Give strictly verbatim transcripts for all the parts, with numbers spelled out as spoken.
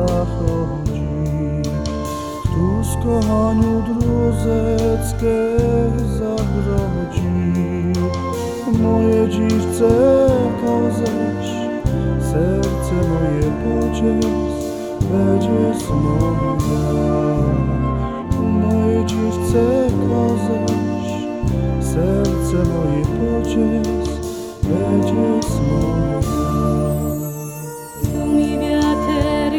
zachodzi. Tu z kochaniu druzeckie zagrodzi. Moje dziwce koześ, serce moje pociesz, będziesz moja. Moje dziwce koześ, serce moje pociesz, będziesz moja. Tu mi wiatr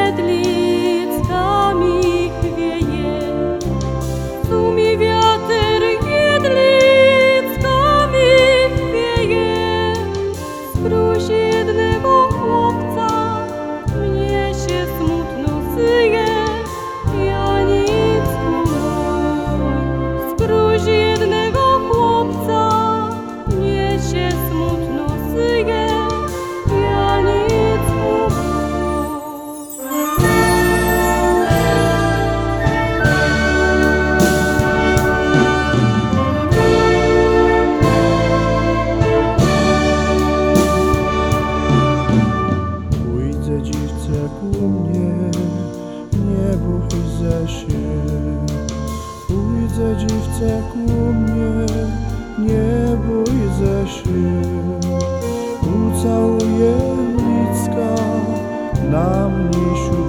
jedlickami chwieje, tu mi wiatr jedlickami chwieje. Skróś jednego chłopca mnie się smutno syje, ja nic mój. Skróś jednego chłopca mnie się smutno syje, ja nic mój. Pójdę dziwce ku mnie, nie bój ze się. Pójdę dziwce ku mnie, nie bój ze się. Ucałuję licka na mnisiu